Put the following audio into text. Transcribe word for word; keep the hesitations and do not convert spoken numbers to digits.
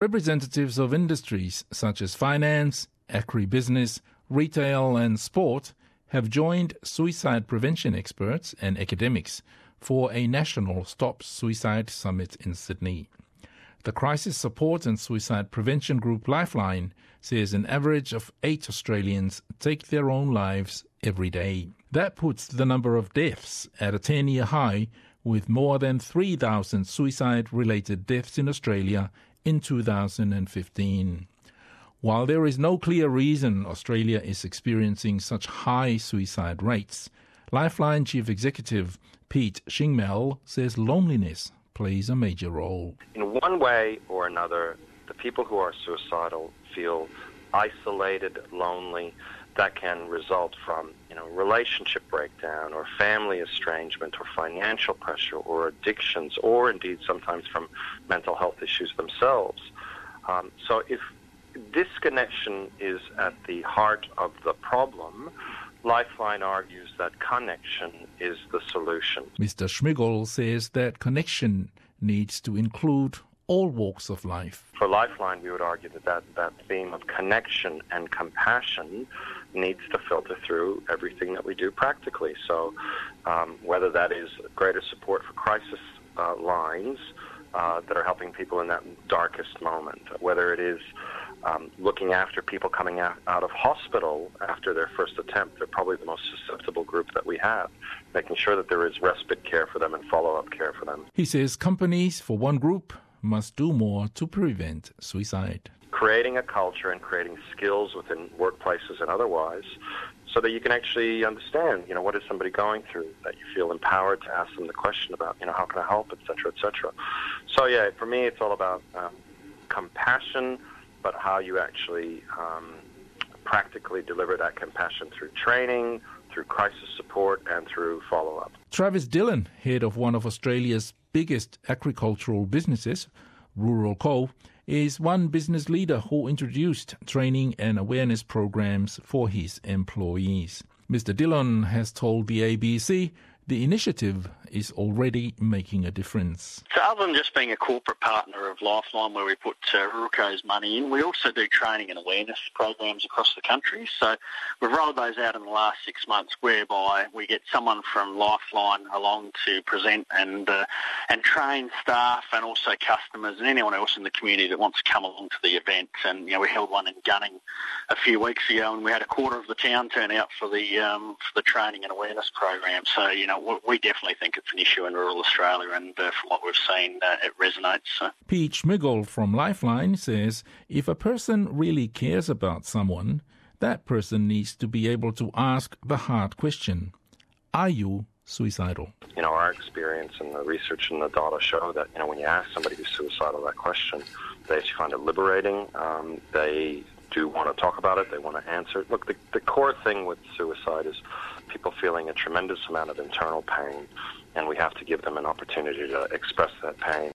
Representatives of industries such as finance, agribusiness, retail and sport have joined suicide prevention experts and academics for a national Stop Suicide Summit in Sydney. The Crisis Support and Suicide Prevention Group Lifeline says an average of eight Australians take their own lives every day. That puts the number of deaths at a ten-year high, with more than three thousand suicide-related deaths in Australia in two thousand fifteen. While there is no clear reason Australia is experiencing such high suicide rates, Lifeline Chief Executive Pete Shingmel says loneliness plays a major role. In one way or another, the people who are suicidal feel isolated, lonely. That can result from, you know, relationship breakdown or family estrangement or financial pressure or addictions, or indeed sometimes from mental health issues themselves. Um, so if disconnection is at the heart of the problem, Lifeline argues that connection is the solution. Mister Schmigel says that connection needs to include all walks of life. For Lifeline, we would argue that that, that theme of connection and compassion needs to filter through everything that we do practically. So um, whether that is greater support for crisis uh, lines uh, that are helping people in that darkest moment, whether it is um, looking after people coming out, out of hospital after their first attempt. They're probably the most susceptible group that we have, making sure that there is respite care for them and follow-up care for them. He says companies, for one group, must do more to prevent suicide. Creating a culture and creating skills within workplaces and otherwise so that you can actually understand, you know, what is somebody going through, that you feel empowered to ask them the question about, you know, how can I help, et cetera, et cetera. So, yeah, for me, it's all about um, compassion, but how you actually um, practically deliver that compassion through training, through crisis support, and through follow-up. Travis Dillon, head of one of Australia's biggest agricultural businesses, Rural Co, is one business leader who introduced training and awareness programs for his employees. Mister Dillon has told the A B C the initiative is already making a difference. So other than just being a corporate partner of Lifeline where we put uh, Ruralco's money in, we also do training and awareness programs across the country. So we've rolled those out in the last six months whereby we get someone from Lifeline along to present and uh, and train staff and also customers and anyone else in the community that wants to come along to the event. And, you know, we held one in Gunning a few weeks ago and we had a quarter of the town turn out for the, um, for the training and awareness program. So, you know, we definitely think it's an issue in rural Australia, and uh, from what we've seen, uh, it resonates. So. Pete Schmigel from Lifeline says if a person really cares about someone, that person needs to be able to ask the hard question, are you suicidal? You know, our experience and the research and the data show that, you know, when you ask somebody who's suicidal that question, they actually find it liberating. Um, they do want to talk about it. They want to answer it. Look, the, the core thing with suicide is people feeling a tremendous amount of internal pain, and we have to give them an opportunity to express that pain.